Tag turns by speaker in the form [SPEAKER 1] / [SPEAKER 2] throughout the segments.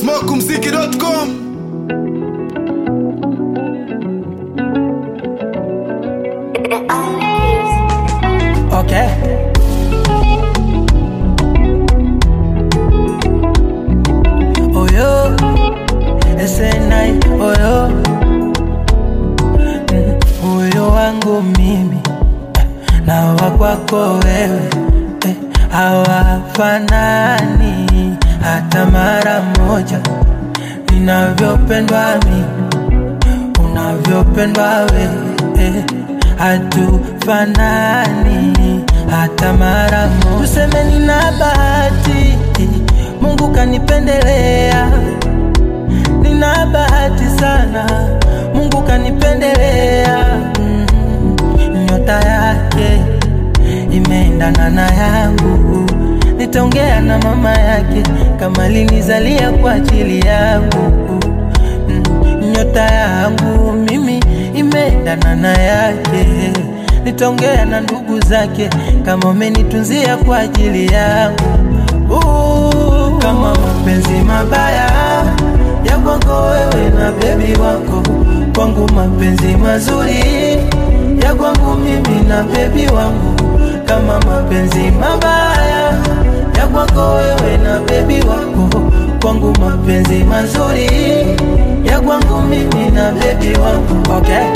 [SPEAKER 1] smokumziki.com.
[SPEAKER 2] Okay. Oh yo, SNI, oh yo. Moyo wangu mimi na wa kwako wewe, hawafanani hata mara moja. Ninavyopendwa mimi, unavyopendwa wewe, hatufanani hata mara moja. Tuseme nina bahati, Mungu kanipendelea. Nina bahati sana, Mungu kanipendelea. Nyota yake imeendana na yangu. Nitaongea na mama yake kama alinizalia kwa ajili yangu. Nyota yangu mimi imeendana na yake. Nitaongea na ndugu zake kama amenitunzia kwa ajili yangu. Kama mapenzi mabaya ya kwako wewe na baby wako, kwangu mapenzi mazuri ya kwangu mimi na baby wangu. Kama mapenzi mabaya ya kwako wewe na baby wako, kwangu mapenzi mazuri ya kwangu mimi na baby wangu. Okay.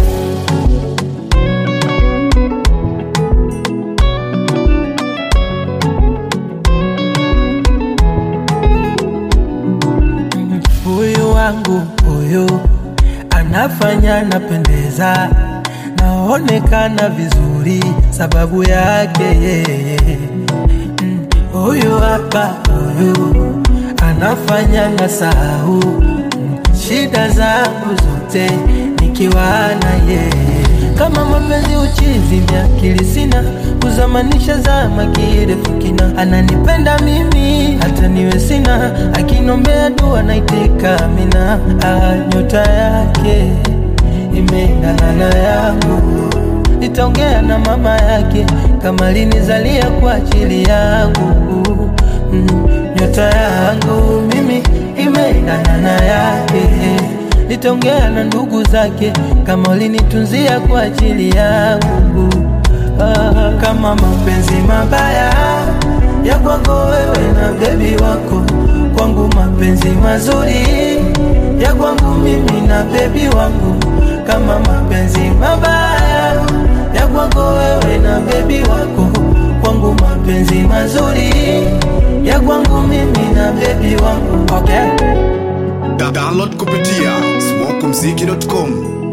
[SPEAKER 2] Huyu wangu huyu anafanya napendeza, naonekana vizuri sababu yake yeye. Huyu hapa huyu anafanya nasahau shida zangu zote nikiwa na yeye. Kama mapenzi uchizi miakili sina, kuzamanisha zama kirefu kina. Ananipenda mimi hata niwe sina, akinombea dua naitika amina. Nyota yake imeendana na yangu. Nitaongea na mama yake kama alinizalia kwa ajili yangu. Nyota yangu mimi imeendana na yake. Nitaongea na ndugu zake kama alinitunzia kwa ajili yangu. Kama mapenzi mabaya ya kwako wewe na baby wako, kwangu mapenzi mazuri ya kwangu mimi na baby wangu. Kama mapenzi mabaya ya kwako wewe na baby wako, kwangu mapenzi mazuri ya kwangu mimi na baby wangu. Okay.
[SPEAKER 1] Download kupitia smokumziki.com.